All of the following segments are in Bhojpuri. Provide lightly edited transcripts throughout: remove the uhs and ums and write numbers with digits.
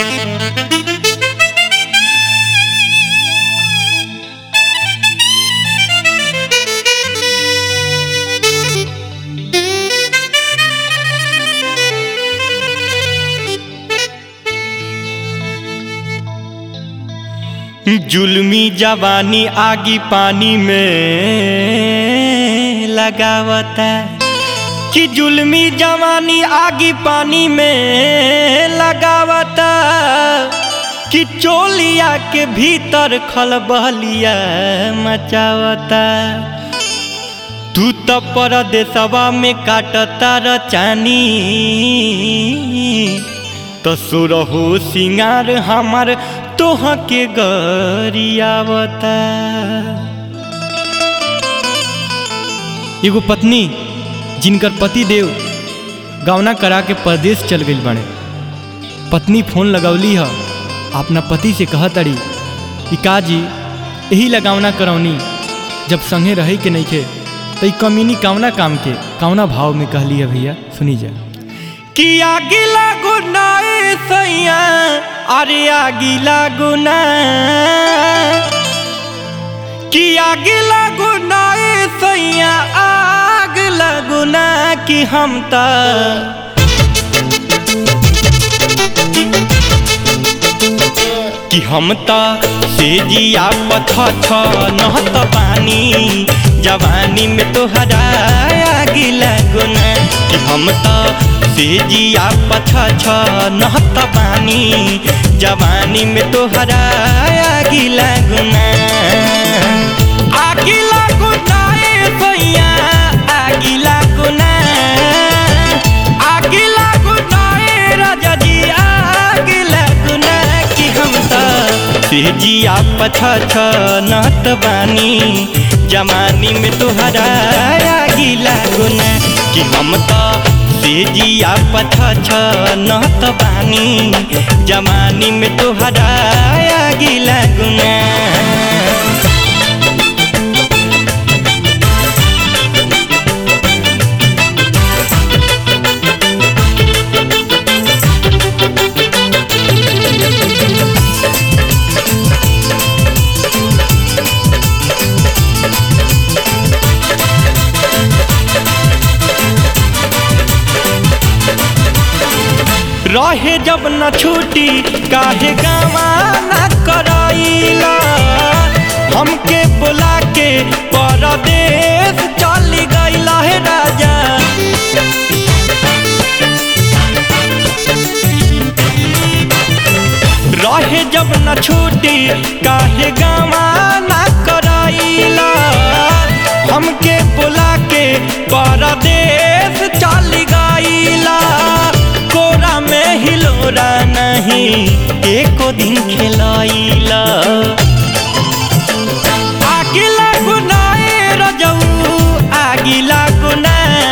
जुल्मी जवानी आगी पानी में लगावता कि जुल्मी जवानी आगी पानी में लगावता कि चोलिया के भीतर खलबलिया मचावता। तू तो परदेसवा में काटता रचानी तो सुरहु सिंगार हमार तोह के गरियावता। एगो पत्नी जिनकर पति देव गौना करा के परदेश चल गई बने, पत्नी फोन लगौली है अपना पति से कहतड़ी कि काजी यही लगावना करौनी जब संगे रहे के नहीं थे तो कमीनी कावना काम के कावना भाव में कहली है भैया सुनी जा। कि आगी लागो ना सैया अरे आगी लागो ना, कि आगी लागो ना सैया आग लागो ना कि हम से जिया पथ नहत पानी जवानी में तोहरा आगी लागो ना, कि हम से जिया पछ नहत पानी जवानी में तोहरा आगी लागो ना। आगी लागो ना भैया आगी लागो ना, आगी लागो ना राजा जी आगी लागो ना, कि हम से जिया पछ नहत पानी जवानी में तोहरा आगी लागो ना, कि हम से जिया पछ नहत बानी जवानी में तोहरा आगी लागो ना। रहे जब न छूटी काहे गावा न कराइला, हमके बुला के परदेश चली गइला है राजा। रहे जब न छूटी काहे गावा न कराइला, हमके बुला के परदेश चली गइला। कोरा में हिलोरा नहीं एको दिन खिलाइला। आगी लागो ना रजऊ आगी लागो ना,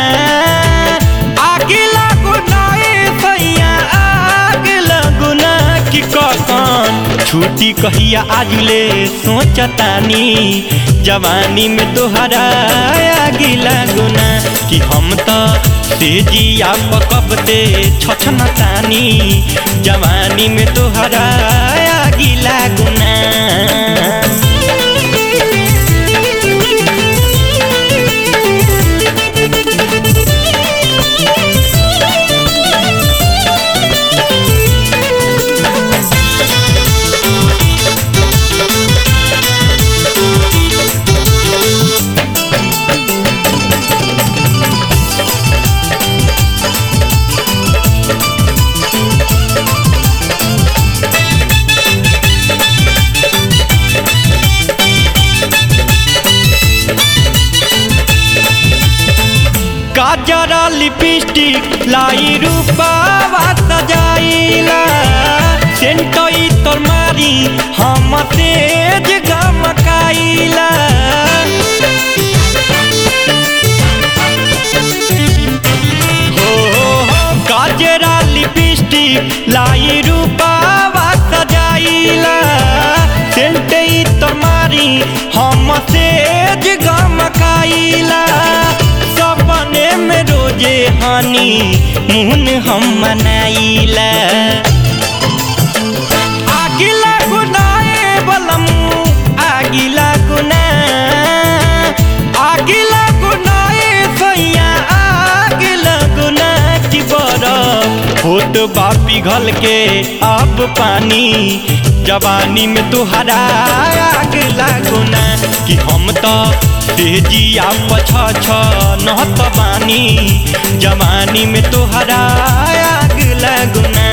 आगी लागो ना भैया आग लागो ना, कि कौन छुट्टी कहिया आजुले सोचतानी जवानी में तोहरा आगी लागो ना, कि हम से जिया पकब दे छछनतानी जवानी में तोहरा आगी लागो ना। काजरा लिपस्टिक लाई रूपावा सजाइला, सेंटई तोर मारी हम तेज गमकाइला। हो काजरा लिपस्टिक लाई रूपावा सजाइला, सेंटई तोर मारी हम तेज गमकाइला। सपने में रोजे हानि मुहन हम मनाइला। होत बा पिघल के अब पानी, जवानी में तुहरा आग लागो ना कि हम तो तेजिया पछ नहत बानी, जवानी में तुहरा आग लागो ना।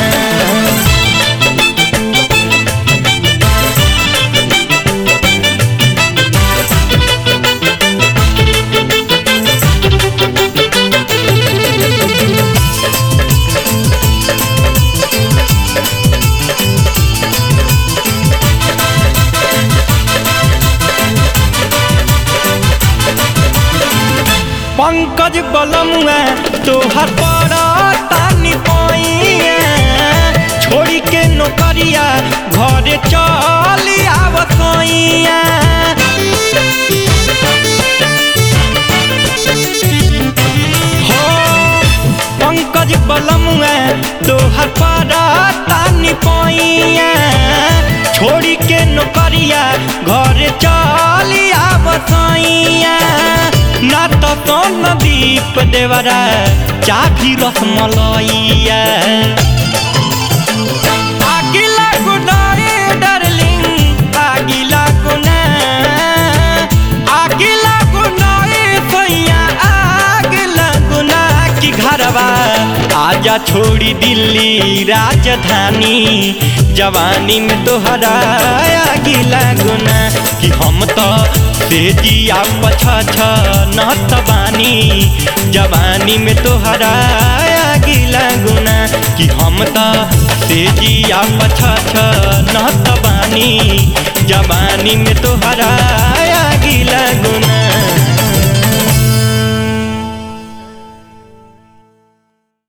पंकज बलमुआ तोहर पर तानी पइया, छोड़ी के नौकरिया घरे चली आवतइया। हो पंकज बलमुआ तोहर पर तानी पइया, छोड़ी के नौकरिया घरे चली आवतइया। ना तो कौन दीप देवरा चाभी रसमलैया, आगे लागो ना रे डार्लिंग, आगे लागो ना, आगे लागो ना रे सैया, आगे लागो ना कि घरवा आजा छोड़ी दिल्ली राजधानी, जवानी में तोहरा आगे लागो ना कि हम तो तेजिया पछ नहत बानी, जवानी में तोहरा आग लागो ना कि हम तो तेजिया पछ नहत बानी, जवानी में तोहरा आग लागो ना।